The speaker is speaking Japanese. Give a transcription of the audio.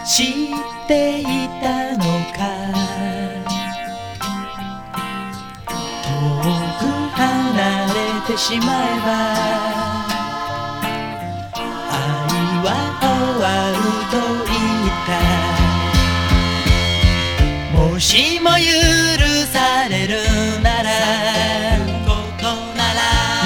知っていたのか。遠く離れてしまえば愛は終わると言った。もしも